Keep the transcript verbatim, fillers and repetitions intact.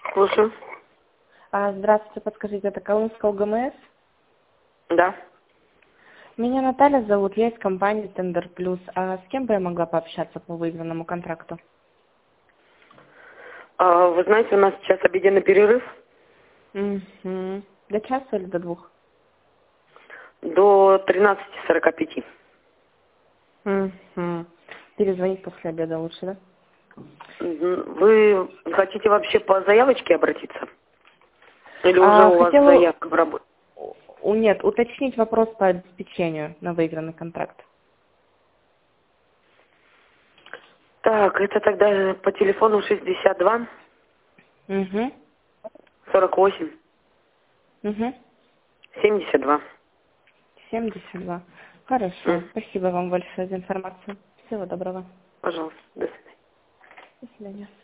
Слушаю. А, здравствуйте, подскажите, это Калужская УГМС? Да. Меня Наталья зовут, я из компании Тендер Плюс. А с кем бы я могла пообщаться по выигранному контракту? А, вы знаете, у нас сейчас обеденный перерыв Угу. До часа или до двух? до тринадцати сорока пяти. Угу. Перезвонить после обеда лучше, да? Мгм. Вы хотите вообще по заявочке обратиться? Или уже А, у вас хотела... заявка в работе? у- Нет, уточнить вопрос по обеспечению на выигранный контракт. Так, это тогда по телефону шестьдесят два Угу. сорок восемь Угу. семьдесят два. семьдесят два. Хорошо. М, Спасибо вам большое за информацию. Всего доброго. Пожалуйста, до свидания. До свидания.